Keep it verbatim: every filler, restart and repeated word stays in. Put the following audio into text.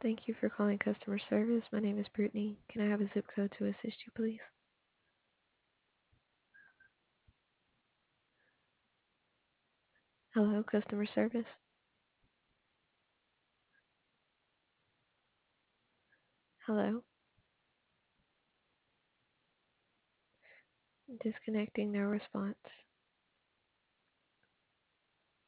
Thank you for calling customer service. My name is Brittany. Can I have a zip code to assist you, please? Hello, customer service. Hello. Disconnecting, no response.